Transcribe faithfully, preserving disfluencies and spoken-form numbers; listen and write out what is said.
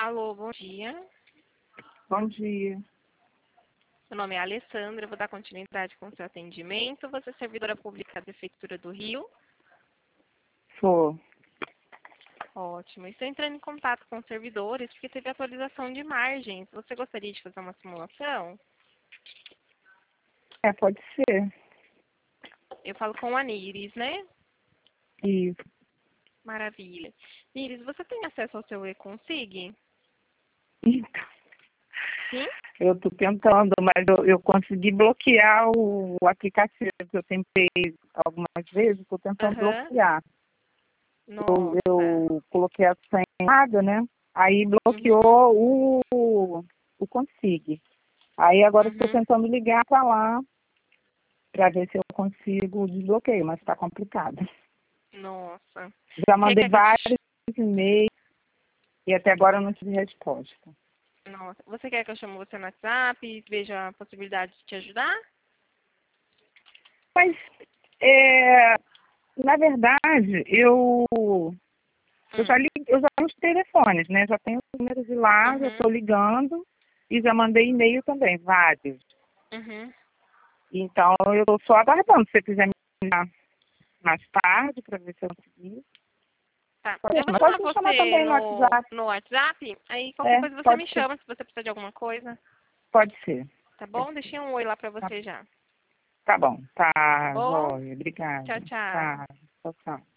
Alô, bom dia. Bom dia. Meu nome é Alessandra, eu vou dar continuidade com o seu atendimento. Você é servidora pública da Prefeitura do Rio? Sou. Ótimo. Estou entrando em contato com os servidores porque teve atualização de margens. Você gostaria de fazer uma simulação? É, pode ser. Eu falo com a Niris, né? Isso. Maravilha. Niris, você tem acesso ao seu e-consig? Então, Sim? eu estou tentando, mas eu, eu consegui bloquear o, o aplicativo que eu tentei algumas vezes, estou tentando Aham. bloquear. Eu, Nossa. eu coloquei a senha errada, né? Aí Uhum. bloqueou o, o Consig. Aí agora estou Uhum. tentando ligar para lá para ver se eu consigo o desbloqueio, mas está complicado. Nossa. Já Você mandei quer que eu vários te... e-mails e até agora eu não tive resposta. Nossa. Você quer que eu chame você no WhatsApp e veja a possibilidade de te ajudar? Mas, é, na verdade, eu, eu já Hum. li, eu já tenho os telefones, né? Já tenho os números de lá, já Uhum. estou ligando e já mandei e-mail também, vários. Uhum. Então, eu estou só aguardando. Se você quiser me ligar mais tarde para ver se eu consegui. Tá. Pode, Eu vou mas chamar pode me chamar você também no no, WhatsApp. no WhatsApp, aí qualquer É, coisa você pode me ser. chama se você precisar de alguma coisa, Pode ser. tá Pode bom? ser. Deixei um oi lá pra Tá, você já, tá bom. tá Tá, bom? joia. Obrigada. Tchau, tchau. Tá, tchau, tchau.